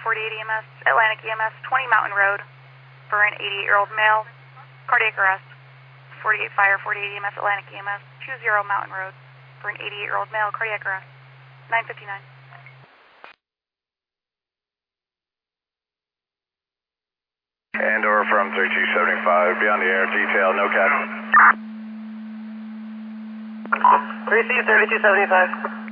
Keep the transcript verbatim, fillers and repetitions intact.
forty-eight E M S, Atlantic E M S, twenty Mountain Road for an eighty-eight-year-old male, cardiac arrest. forty-eight Fire, forty-eight E M S, Atlantic E M S, twenty Mountain Road for an eighty-eight-year-old male, cardiac arrest. nine fifty-nine. Andor from thirty-two seventy-five, be on the air, detail, no cat. three C thirty-two seventy-five.